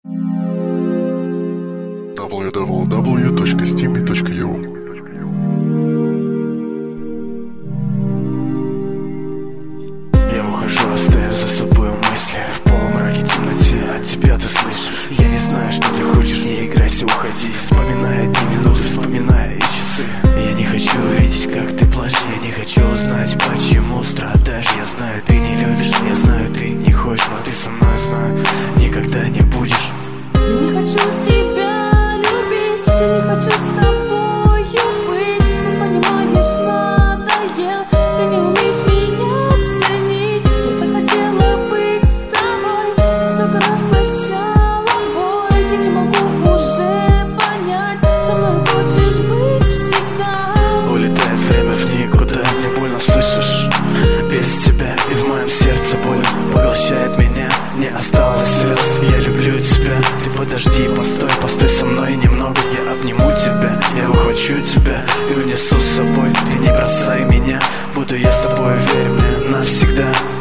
www.steamy.ru. Я ухожу, оставив за собой мысли в полумраке, темноте. От тебя ты слышишь, я не знаю, что ты хочешь. Не играйся, уходи, вспоминая дни, минуты, вспоминая и часы. Я не хочу видеть, как ты плачешь. Я не хочу узнать, почему страдаешь. Я знаю, ты не любишь, я знаю, ты не хочешь, но ты со мной, знаю, никогда не будешь. Я не хочу тебя любить, я не хочу с тобою быть. Ты понимаешь, надоел, ты не умеешь меня ценить. Я так хотела быть с тобой, столько раз прощала боль. Я не могу уже понять, со мной хочешь быть всегда. Улетает время в никуда, мне больно, слышишь? Без тебя и в моем сердце боль поглощает меня. Не осталось слез, я люблю тебя. Ты подожди, постой, постой со мной немного. Я обниму тебя, я ухвачу тебя и унесу с собой. Ты не бросай меня, буду я с тобой, верь мне навсегда.